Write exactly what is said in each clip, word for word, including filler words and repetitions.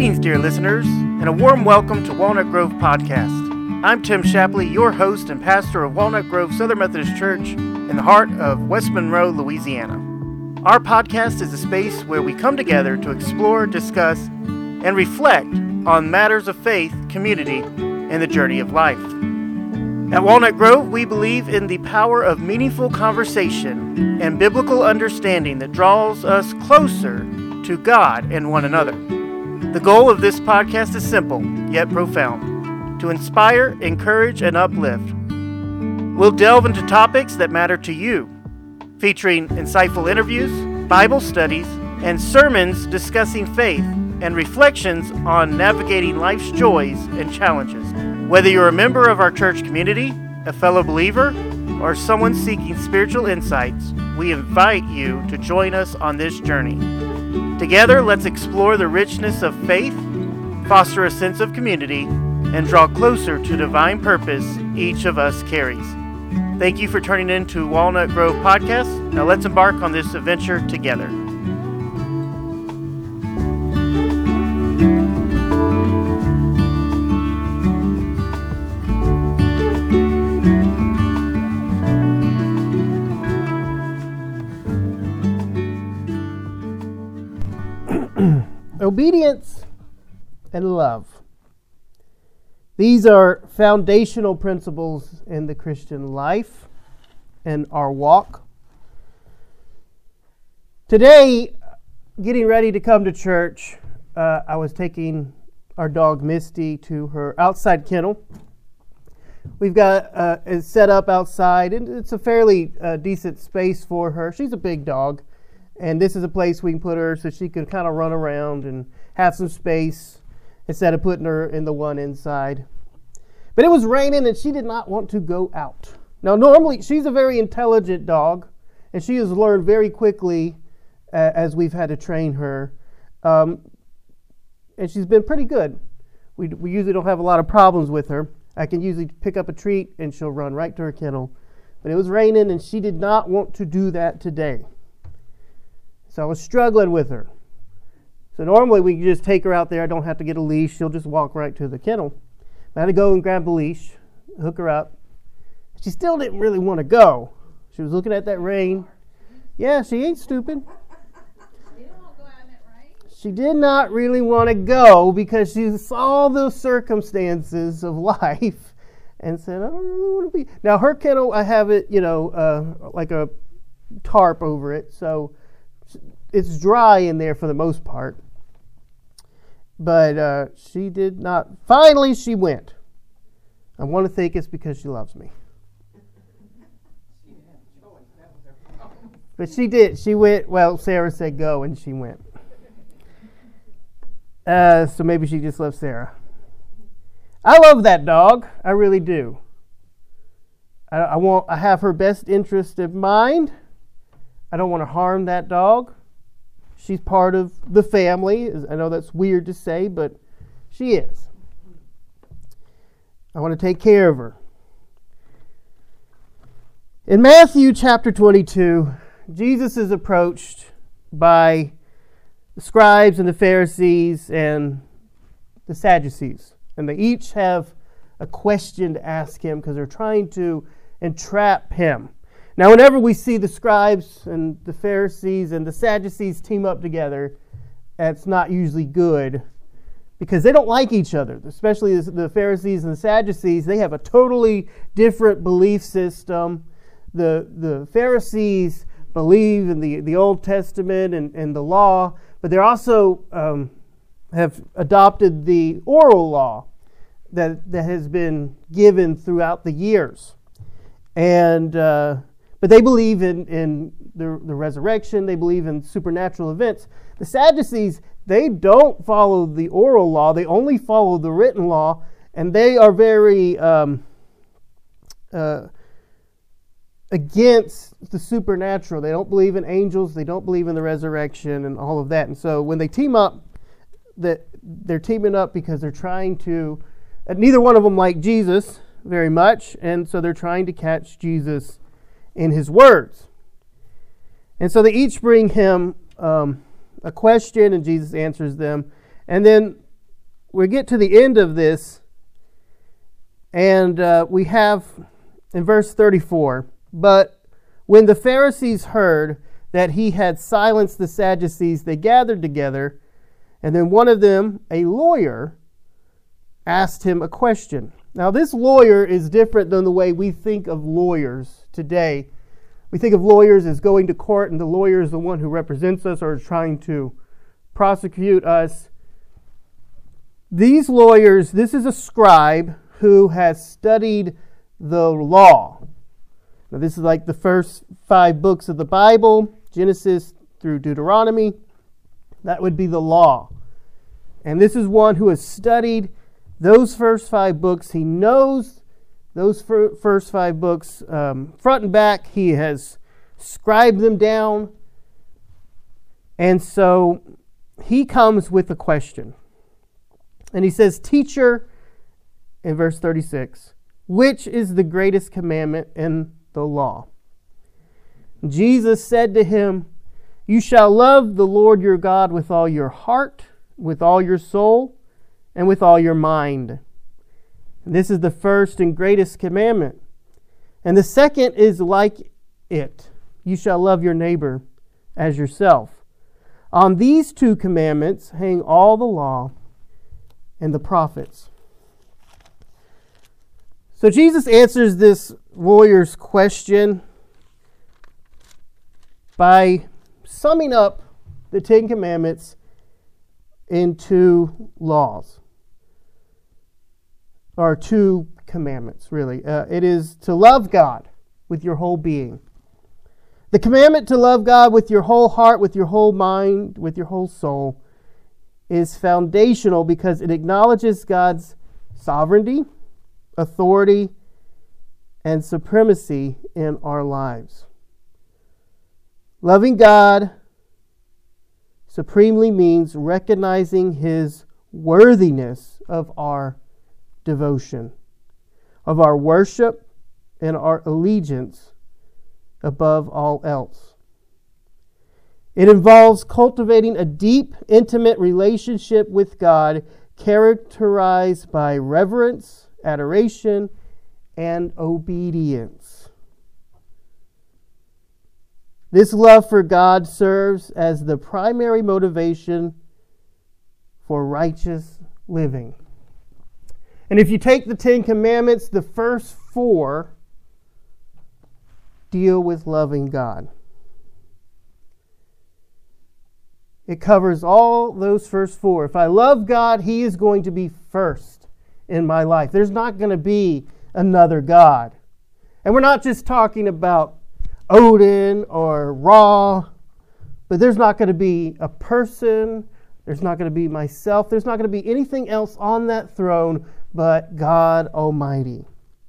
Greetings, dear listeners, and a warm welcome to Walnut Grove Podcast. I'm Tim Shapley, your host and pastor of Walnut Grove Southern Methodist Church in the heart of West Monroe, Louisiana. Our podcast is a space where we come together to explore, discuss, and reflect on matters of faith, community, and the journey of life. At Walnut Grove, we believe in the power of meaningful conversation and biblical understanding that draws us closer to God and one another. The goal of this podcast is simple, yet profound, to inspire, encourage, and uplift. We'll delve into topics that matter to you, featuring insightful interviews, Bible studies, and sermons discussing faith and reflections on navigating life's joys and challenges. Whether you're a member of our church community, a fellow believer, or someone seeking spiritual insights, we invite you to join us on this journey. Together, let's explore the richness of faith, foster a sense of community, and draw closer to divine purpose each of us carries. Thank you for turning in to Walnut Grove Podcast. Now let's embark on this adventure together. Obedience and love. These are foundational principles in the Christian life and our walk. Today, getting ready to come to church, uh, I was taking our dog Misty to her outside kennel. We've got uh, it set up outside, and it's a fairly uh, decent space for her. She's a big dog. And this is a place we can put her so she can kind of run around and have some space instead of putting her in the one inside. But it was raining and she did not want to go out. Now, normally she's a very intelligent dog and she has learned very quickly uh, as we've had to train her. Um, and she's been pretty good. We, we usually don't have a lot of problems with her. I can usually pick up a treat and she'll run right to her kennel. But it was raining and she did not want to do that today. So I was struggling with her. So normally we can just take her out there. I don't have to get a leash. She'll just walk right to the kennel. I had to go and grab the leash, hook her up. She still didn't really want to go. She was looking at that rain. Yeah, she ain't stupid. She did not really want to go because she saw the circumstances of life and said, I don't really want to be. Now her kennel, I have it, you know, uh, like a tarp over it. So it's dry in there for the most part. But uh, she did not. Finally, she went. I want to think it's because she loves me. But she did. She went. Well, Sarah said go, and she went. Uh, so maybe she just loves Sarah. I love that dog. I really do. I, I want. I have her best interest in mind. I don't want to harm that dog. She's part of the family. I know that's weird to say, but she is. I want to take care of her. In Matthew chapter twenty-two, Jesus is approached by the scribes and the Pharisees and the Sadducees. And they each have a question to ask him because they're trying to entrap him. Now, whenever we see the scribes and the Pharisees and the Sadducees team up together, that's not usually good because they don't like each other, especially the Pharisees and the Sadducees. They have a totally different belief system. The, the Pharisees believe in the, the Old Testament and, and the law, but they also um, have adopted the oral law that, that has been given throughout the years. And... Uh, But they believe in, in the, the resurrection. They believe in supernatural events. The Sadducees, they don't follow the oral law. They only follow the written law. And they are very um, uh, against the supernatural. They don't believe in angels. They don't believe in the resurrection and all of that. And so when they team up, that they're teaming up because they're trying to, uh, neither one of them like Jesus very much. And so they're trying to catch Jesus in his words. And so they each bring him um, a question, and Jesus answers them. And then we get to the end of this, and uh, we have in verse thirty-four, but when the Pharisees heard that he had silenced the Sadducees, they gathered together, and then one of them, a lawyer, asked him a question. Now, this lawyer is different than the way we think of lawyers today. We think of lawyers as going to court, and the lawyer is the one who represents us or is trying to prosecute us. These lawyers, this is a scribe who has studied the law. Now, this is like the first five books of the Bible, Genesis through Deuteronomy. That would be the law. And this is one who has studied those first five books. He knows those fir- first five books um, front and back. He has scribed them down. And so he comes with a question. And he says, "Teacher," in verse thirty-six, "which is the greatest commandment in the law?" Jesus said to him, "You shall love the Lord your God with all your heart, with all your soul, and with all your mind. And this is the first and greatest commandment. And the second is like it. You shall love your neighbor as yourself. On these two commandments hang all the law and the prophets." So Jesus answers this lawyer's question by summing up the Ten Commandments into laws. Or two commandments, really. Uh, it is to love God with your whole being. The commandment to love God with your whole heart, with your whole mind, with your whole soul is foundational because it acknowledges God's sovereignty, authority, and supremacy in our lives. Loving God supremely means recognizing His worthiness of our devotion, of our worship and our allegiance above all else. It involves cultivating a deep, intimate relationship with God characterized by reverence, adoration, and obedience. This love for God serves as the primary motivation for righteous living. And if you take the Ten Commandments, the first four deal with loving God. It covers all those first four. If I love God, He is going to be first in my life. There's not going to be another God. And we're not just talking about Odin or Ra, but there's not going to be a person. There's not going to be myself. There's not going to be anything else on that throne but God Almighty.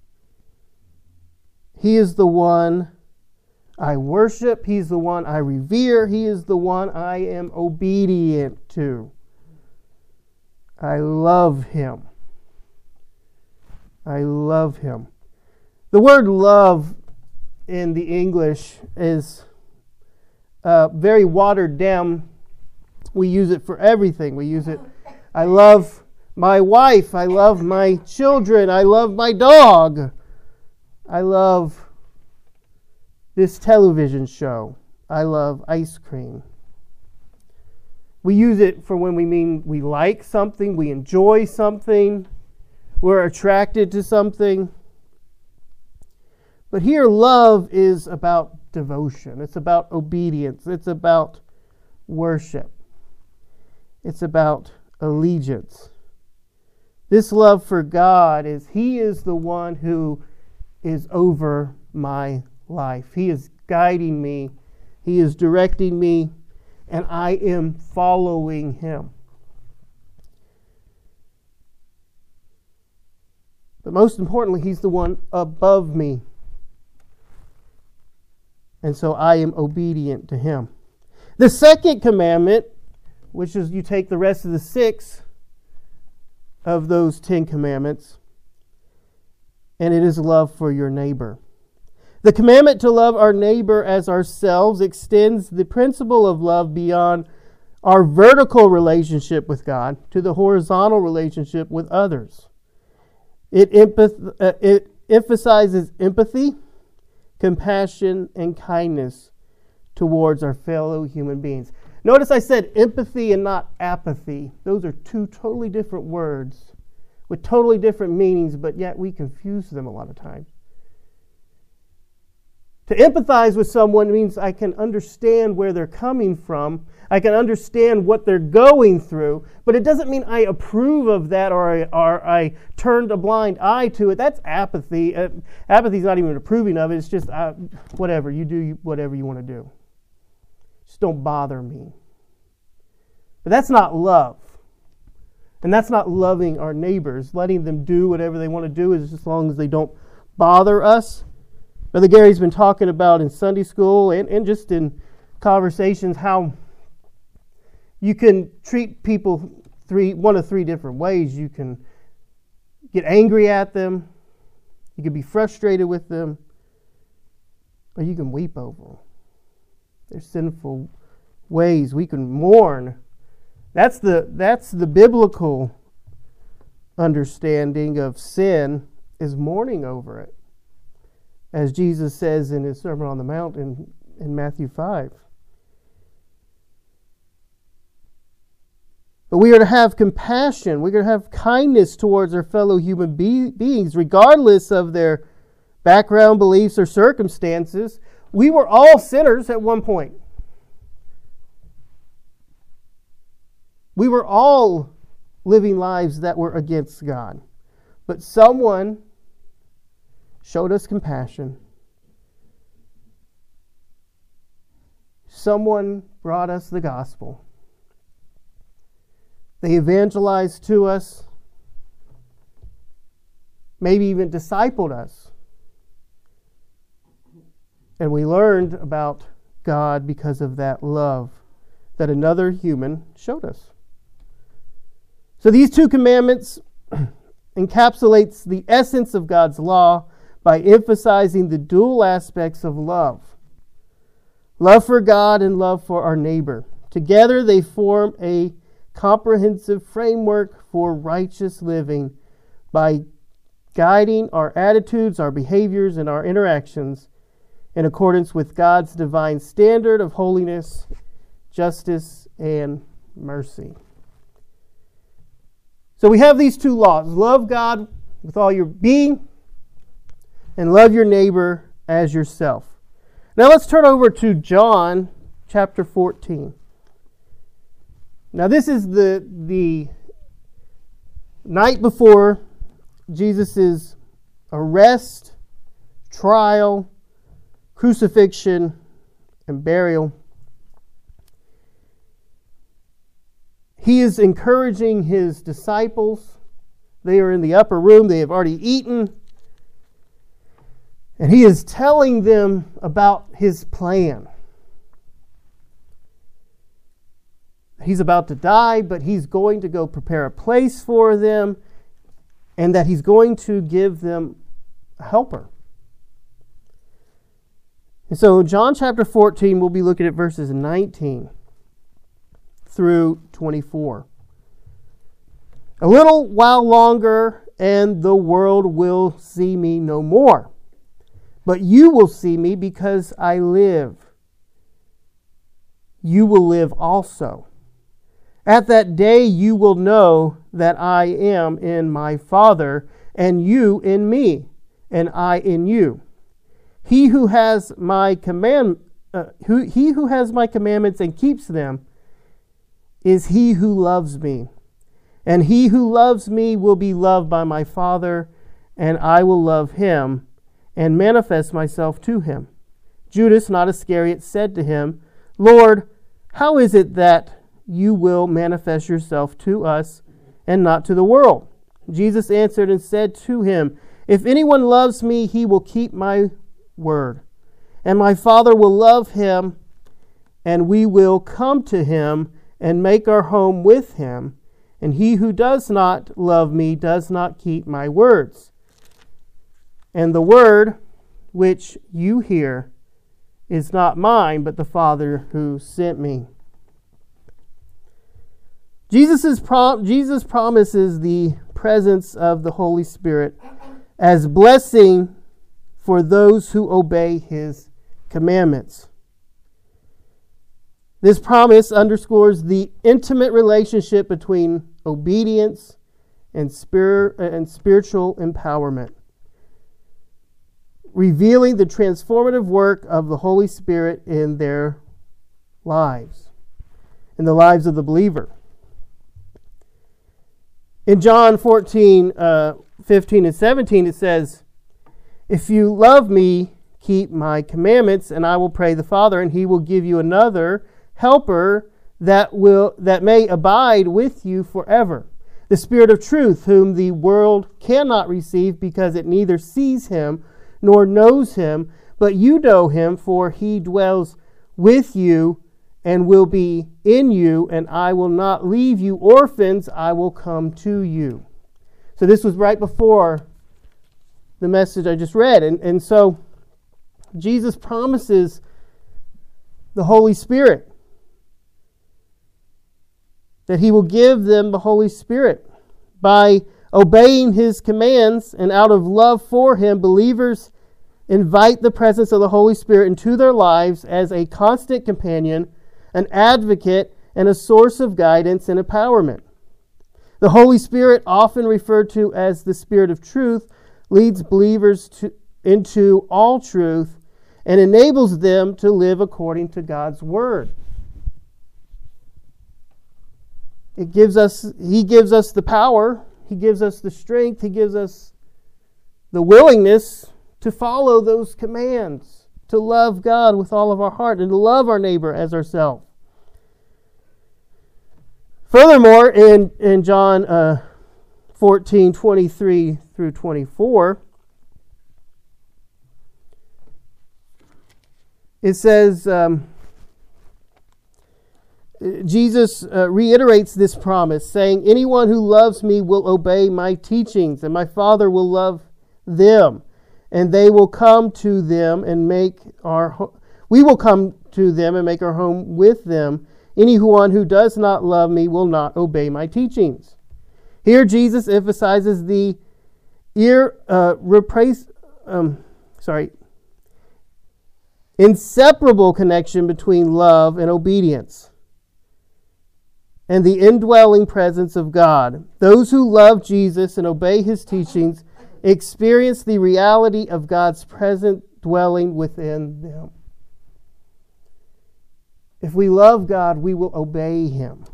He is the one I worship. He's the one I revere. He is the one I am obedient to. I love Him. I love Him. The word love in the English is uh, very watered down. We use it for everything. We use it, I love my wife. I love my children. I love my dog. I love this television show. I love ice cream. We use it for when we mean we like something, we enjoy something, we're attracted to something. But here, love is about devotion. It's about obedience. It's about worship. It's about allegiance. This love for God is He is the one who is over my life. He is guiding me. He is directing me. And I am following Him. But most importantly, He's the one above me. And so I am obedient to Him. The second commandment, which is you take the rest of the six of those Ten Commandments, and it is love for your neighbor. The commandment to love our neighbor as ourselves extends the principle of love beyond our vertical relationship with God to the horizontal relationship with others. It, empath- uh, it emphasizes empathy, compassion, and kindness towards our fellow human beings. Notice I said empathy and not apathy. Those are two totally different words with totally different meanings, but yet we confuse them a lot of times. To empathize with someone means I can understand where they're coming from. I can understand what they're going through, but it doesn't mean I approve of that or I, or I turned a blind eye to it. That's apathy. Uh, apathy is not even approving of it. It's just uh, whatever. You do whatever you want to do. Just don't bother me. But that's not love. And that's not loving our neighbors. Letting them do whatever they want to do is as long as they don't bother us. Brother Gary's been talking about in Sunday school and, and just in conversations how you can treat people three one of three different ways. You can get angry at them, you can be frustrated with them, or you can weep over them. There's sinful ways we can mourn. That's the that's the biblical understanding of sin, is mourning over it. As Jesus says in his Sermon on the Mount in, in Matthew five. But we are to have compassion. We're going to have kindness towards our fellow human be- beings, regardless of their background, beliefs, or circumstances. We were all sinners at one point. We were all living lives that were against God. But someone showed us compassion. Someone brought us the gospel. They evangelized to us, maybe even discipled us. And we learned about God because of that love that another human showed us. So these two commandments encapsulates the essence of God's law by emphasizing the dual aspects of love. Love for God and love for our neighbor. Together they form a comprehensive framework for righteous living by guiding our attitudes, our behaviors, and our interactions in accordance with God's divine standard of holiness, justice, and mercy. So we have these two laws. Love God with all your being, and love your neighbor as yourself. Now let's turn over to John chapter fourteen. Now this is the, the night before Jesus' arrest, trial, crucifixion, and burial. He is encouraging his disciples. They are in the upper room. They have already eaten. And he is telling them about his plan. He's about to die, but he's going to go prepare a place for them, and that he's going to give them a helper. And so John chapter fourteen, we'll be looking at verses nineteen through twenty-four. A little while longer, and the world will see me no more. But you will see me because I live. You will live also. At that day you will know that I am in my Father, and you in me, and I in you. He who has my command, uh, who, he who has my commandments and keeps them is he who loves me. And he who loves me will be loved by my Father, and I will love him and manifest myself to him. Judas, not Iscariot, said to him, Lord, how is it that you will manifest yourself to us and not to the world? Jesus answered and said to him, If anyone loves me, he will keep my word, and my Father will love him, and we will come to him and make our home with him. And he who does not love me does not keep my words. And the word which you hear is not mine, but the Father who sent me. Jesus' prom- Jesus promises the presence of the Holy Spirit as blessing for those who obey his commandments. This promise underscores the intimate relationship between obedience and, spir- and spiritual empowerment, revealing the transformative work of the Holy Spirit in their lives, in the lives of the believer. In John fourteen, uh, fifteen and seventeen, it says, "If you love me, keep my commandments, and I will pray the Father, and he will give you another helper that will that may abide with you forever. The Spirit of truth, whom the world cannot receive because it neither sees him nor knows him, but you know him, for he dwells with you and will be in you, and I will not leave you orphans, I will come to you." So this was right before the message I just read. And, and so Jesus promises the Holy Spirit, that he will give them the Holy Spirit. By obeying his commands and out of love for him, believers invite the presence of the Holy Spirit into their lives as a constant companion, an advocate, and a source of guidance and empowerment. The Holy Spirit, often referred to as the Spirit of truth, leads believers to, into all truth and enables them to live according to God's Word. It gives us, he gives us the power, he gives us the strength, he gives us the willingness to follow those commands, to love God with all of our heart and to love our neighbor as ourselves. Furthermore, in, in John uh, fourteen, twenty-three through twenty-four, it says, um, Jesus uh, reiterates this promise, saying, "Anyone who loves me will obey my teachings, and my Father will love them, and they will come to them and make our ho- we will come to them and make our home with them. Anyone who does not love me will not obey my teachings." Here Jesus emphasizes the ir, uh, replace, um, sorry, inseparable connection between love and obedience and the indwelling presence of God. Those who love Jesus and obey his teachings experience the reality of God's present dwelling within them. If we love God, we will obey him.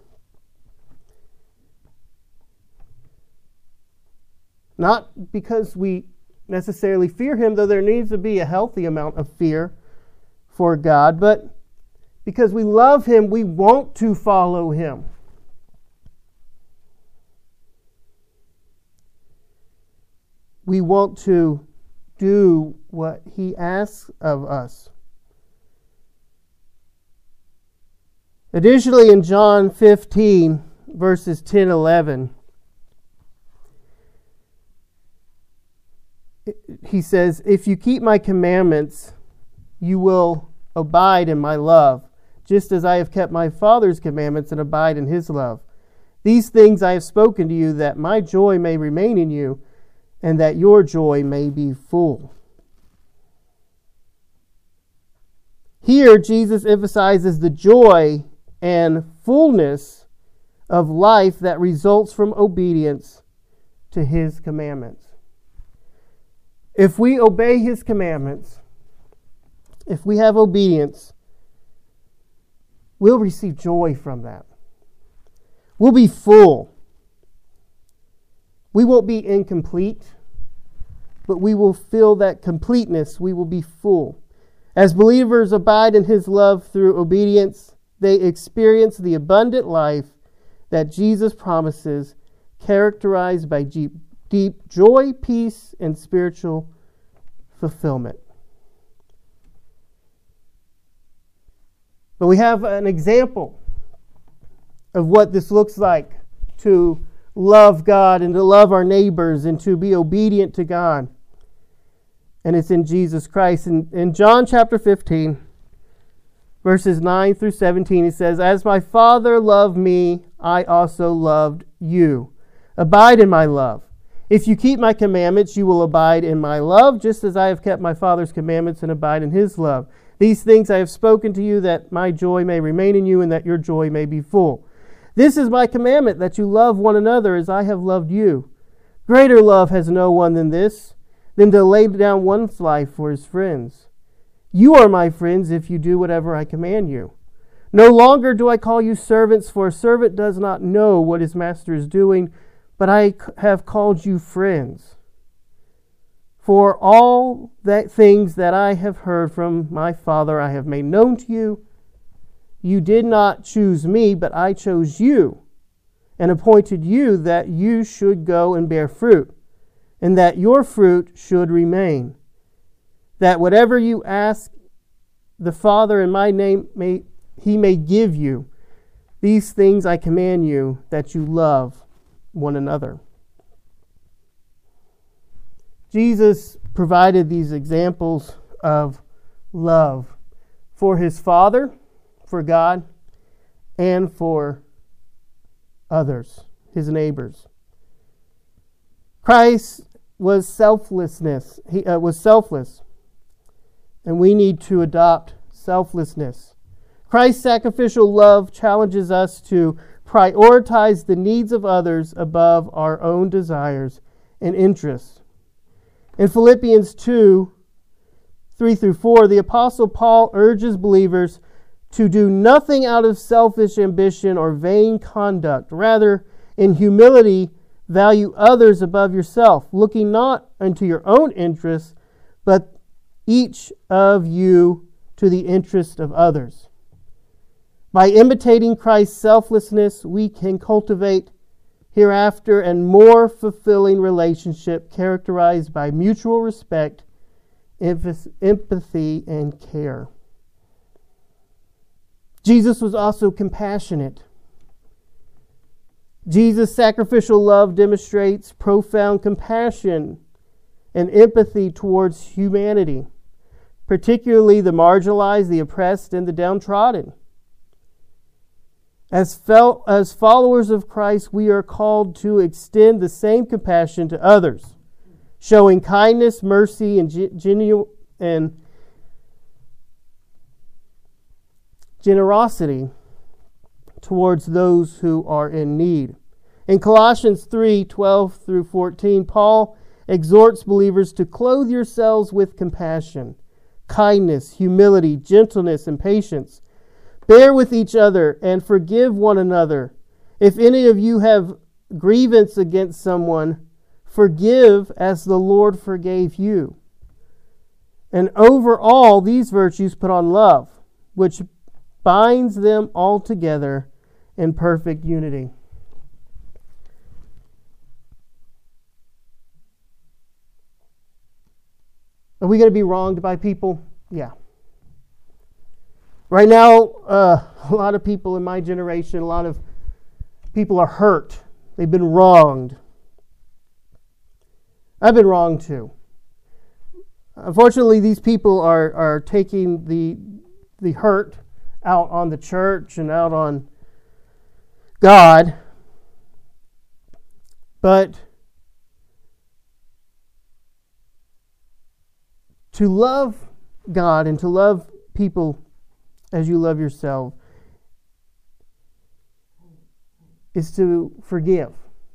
Not because we necessarily fear him, though there needs to be a healthy amount of fear for God, but because we love him, we want to follow him. We want to do what he asks of us. Additionally, in John fifteen, verses ten and eleven, he says, "If you keep my commandments, you will abide in my love, just as I have kept my Father's commandments and abide in his love. These things I have spoken to you, that my joy may remain in you, and that your joy may be full." Here, Jesus emphasizes the joy and fullness of life that results from obedience to his commandments. If we obey his commandments, if we have obedience, we'll receive joy from that. We'll be full. We won't be incomplete, but we will feel that completeness. We will be full. As believers abide in his love through obedience, they experience the abundant life that Jesus promises, characterized by deep, deep joy, peace, and spiritual fulfillment. But we have an example of what this looks like, to love God and to love our neighbors and to be obedient to God. And it's in Jesus Christ. In, in John chapter fifteen, verses nine through seventeen, it says, "As my Father loved me, I also loved you. Abide in my love. If you keep my commandments, you will abide in my love, just as I have kept my Father's commandments and abide in his love. These things I have spoken to you, that my joy may remain in you and that your joy may be full. This is my commandment, that you love one another as I have loved you. Greater love has no one than this, than to lay down one's life for his friends. You are my friends if you do whatever I command you. No longer do I call you servants, for a servant does not know what his master is doing, but I have called you friends. For all that things that I have heard from my Father I have made known to you. You did not choose me, but I chose you, and appointed you that you should go and bear fruit, and that your fruit should remain, that whatever you ask the Father in my name, may he may give you. These things I command you, that you love one another. Jesus provided these examples of love for his Father, for God, and for others, his neighbors. Christ was selflessness. He uh, was selfless, and we need to adopt selflessness. Christ's sacrificial love challenges us to prioritize the needs of others above our own desires and interests. In Philippians two, three through four, the Apostle Paul urges believers to do nothing out of selfish ambition or vain conduct. Rather, in humility, value others above yourself, looking not unto your own interests, but each of you to the interest of others. By imitating Christ's selflessness, we can cultivate hereafter a more fulfilling relationship characterized by mutual respect, empathy, and care. Jesus was also compassionate. Jesus' sacrificial love demonstrates profound compassion and empathy towards humanity, particularly the marginalized, the oppressed, and the downtrodden. As, fel- as followers of Christ, we are called to extend the same compassion to others, showing kindness, mercy, and, ge- genu- and generosity towards those who are in need. In Colossians three, twelve through fourteen, Paul exhorts believers to clothe yourselves with compassion, kindness, humility, gentleness, and patience. Bear with each other and forgive one another. If any of you have grievance against someone, forgive as the Lord forgave you. And over all these virtues put on love, which binds them all together in perfect unity. Are we going to be wronged by people? Yeah. Right now, uh, a lot of people in my generation, a lot of people are hurt. They've been wronged. I've been wronged too. Unfortunately, these people are, are taking the, the hurt out on the church and out on God. But to love God and to love people as you love yourself is to forgive.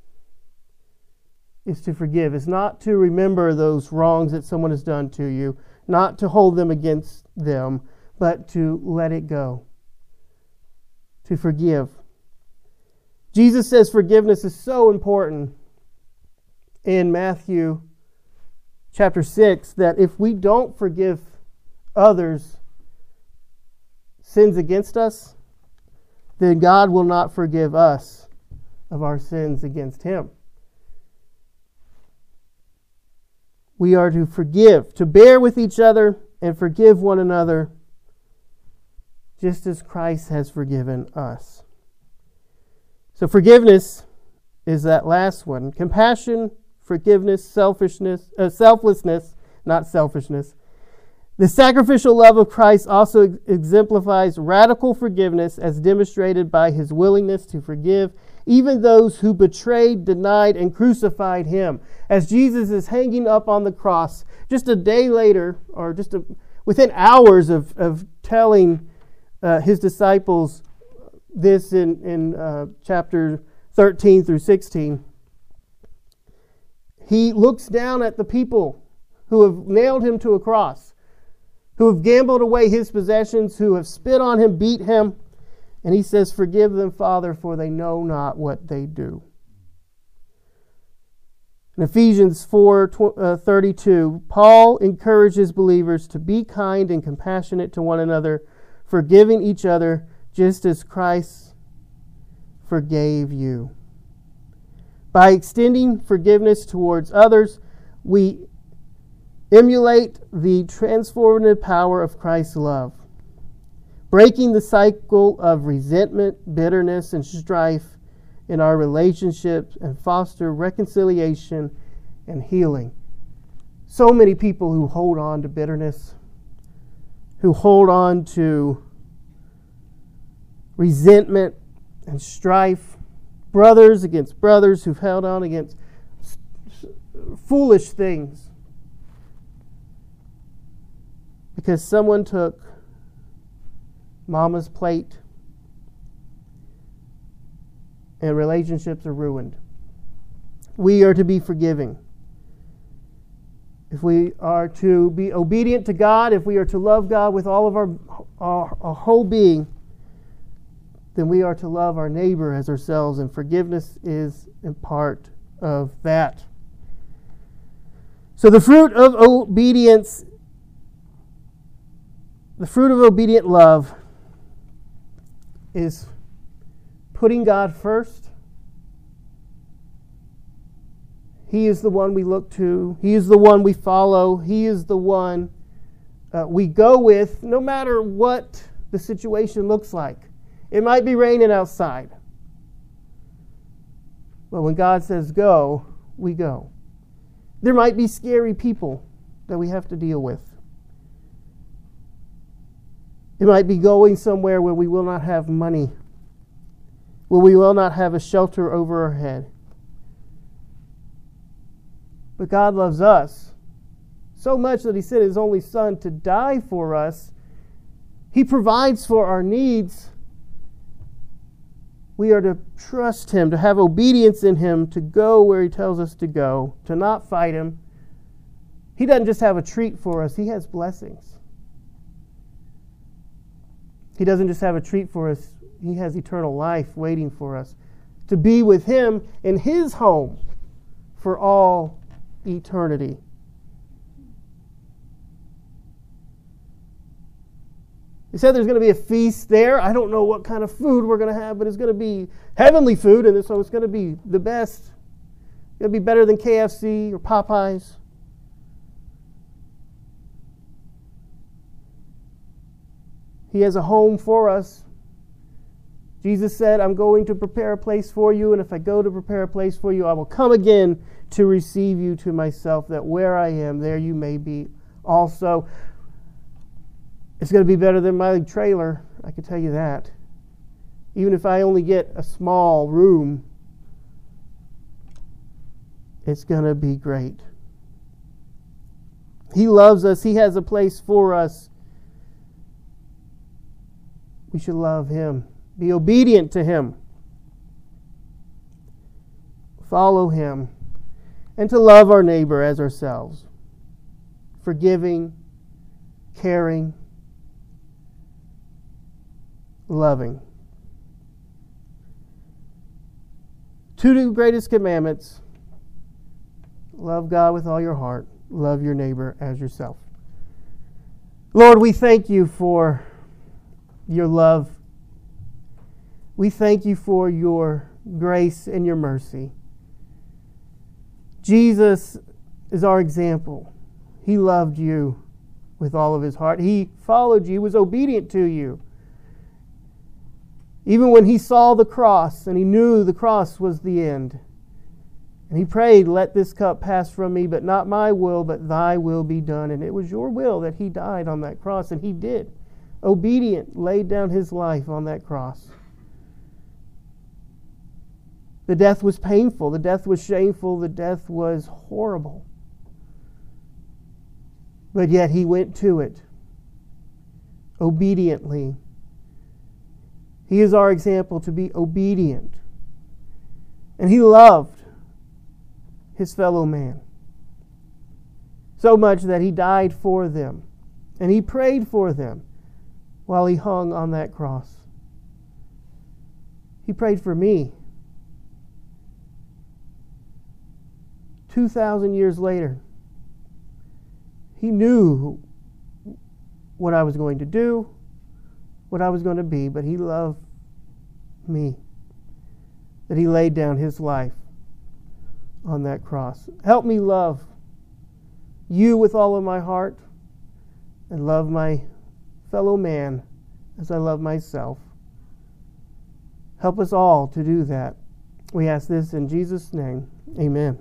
Is to forgive. It's not to remember those wrongs that someone has done to you, not to hold them against them, but to let it go. To forgive. Jesus says forgiveness is so important in Matthew chapter six that if we don't forgive others sins against us, then God will not forgive us of our sins against Him. We are to forgive, to bear with each other and forgive one another, just as Christ has forgiven us. So forgiveness is that last one. Compassion, forgiveness, selfishness, uh, selflessness, not selfishness. The sacrificial love of Christ also ex- exemplifies radical forgiveness as demonstrated by his willingness to forgive even those who betrayed, denied, and crucified him. As Jesus is hanging up on the cross, just a day later, or just a, within hours of, of telling uh, his disciples this in, in uh, chapter thirteen through sixteen, he looks down at the people who have nailed him to a cross, who have gambled away his possessions, who have spit on him, beat him, and he says, "Forgive them, Father, for they know not what they do." In Ephesians four thirty-two, Paul encourages believers to be kind and compassionate to one another, forgiving each other just as Christ forgave you. By extending forgiveness towards others, we emulate the transformative power of Christ's love, breaking the cycle of resentment, bitterness, and strife in our relationships and foster reconciliation and healing. So many people who hold on to bitterness, who hold on to resentment and strife, brothers against brothers who've held on against foolish things because someone took mama's plate and relationships are ruined. We are to be forgiving. If we are to be obedient to God, if we are to love God with all of our, our, our whole being, then we are to love our neighbor as ourselves, and forgiveness is a part of that. So the fruit of obedience, the fruit of obedient love is putting God first. He is the one we look to. He is the one we follow. He is the one uh, we go with no matter what the situation looks like. It might be raining outside. But when God says go, we go. There might be scary people that we have to deal with. It might be going somewhere where we will not have money, where we will not have a shelter over our head. But God loves us so much that He sent His only Son to die for us. He provides for our needs. We are to trust Him, to have obedience in Him, to go where He tells us to go, to not fight Him. He doesn't just have a treat for us, He has blessings. He doesn't just have a treat for us, He has eternal life waiting for us, to be with Him in His home for all eternity. He said there's going to be a feast there. I don't know what kind of food we're going to have, but it's going to be heavenly food, and so it's going to be the best. It's going to be better than K F C or Popeyes. He has a home for us. Jesus said, I'm going to prepare a place for you, and if I go to prepare a place for you, I will come again to receive you to myself, that where I am, there you may be also. It's going to be better than my trailer, I can tell you that. Even if I only get a small room, it's going to be great. He loves us. He has a place for us. We should love Him. Be obedient to Him. Follow Him. And to love our neighbor as ourselves. Forgiving, caring, loving. Two greatest commandments. Love God with all your heart. Love your neighbor as yourself. Lord, we thank you for your love. We thank you for your grace and your mercy. Jesus is our example. He loved you with all of his heart. He followed you, was obedient to you. Even when he saw the cross and he knew the cross was the end, And he prayed, let this cup pass from me, but not my will, but thy will be done. And it was your will that he died on that cross, and he did. Obedient, laid down his life on that cross. The death was painful. The death was shameful. The death was horrible. But yet he went to it obediently. He is our example to be obedient. And he loved his fellow man so much that he died for them. And he prayed for them while he hung on that cross. He prayed for me. Two thousand years later, he knew what I was going to do, what I was going to be, but he loved me. That he laid down his life on that cross. Help me love you with all of my heart and love my fellow man as I love myself. Help us all to do that. We ask this in Jesus' name. Amen.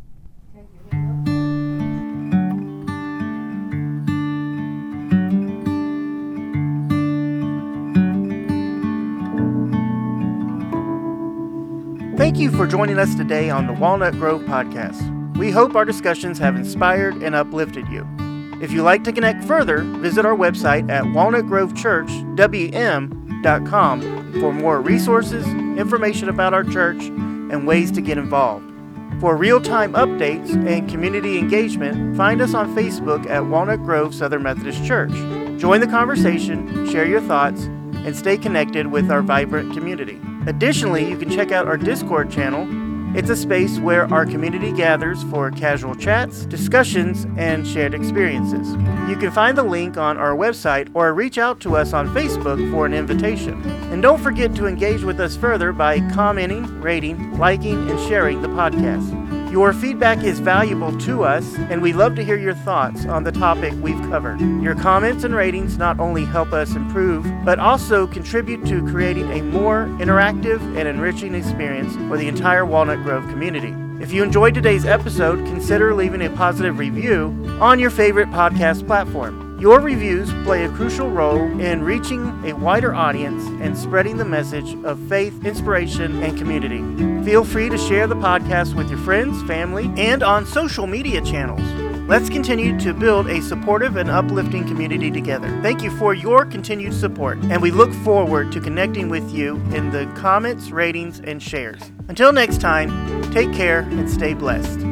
Thank you for joining us today on the Walnut Grove Podcast. We hope our discussions have inspired and uplifted you. If you'd like to connect further, visit our website at walnut grove church w m dot com for more resources, information about our church, and ways to get involved. For real-time updates and community engagement, find us on Facebook at Walnut Grove Southern Methodist Church. Join the conversation, share your thoughts, and stay connected with our vibrant community. Additionally, you can check out our Discord channel. It's a space where our community gathers for casual chats, discussions, and shared experiences. You can find the link on our website or reach out to us on Facebook for an invitation. And don't forget to engage with us further by commenting, rating, liking, and sharing the podcast. Your feedback is valuable to us, and we love to hear your thoughts on the topic we've covered. Your comments and ratings not only help us improve, but also contribute to creating a more interactive and enriching experience for the entire Walnut Grove community. If you enjoyed today's episode, consider leaving a positive review on your favorite podcast platform. Your reviews play a crucial role in reaching a wider audience and spreading the message of faith, inspiration, and community. Feel free to share the podcast with your friends, family, and on social media channels. Let's continue to build a supportive and uplifting community together. Thank you for your continued support, and we look forward to connecting with you in the comments, ratings, and shares. Until next time, take care and stay blessed.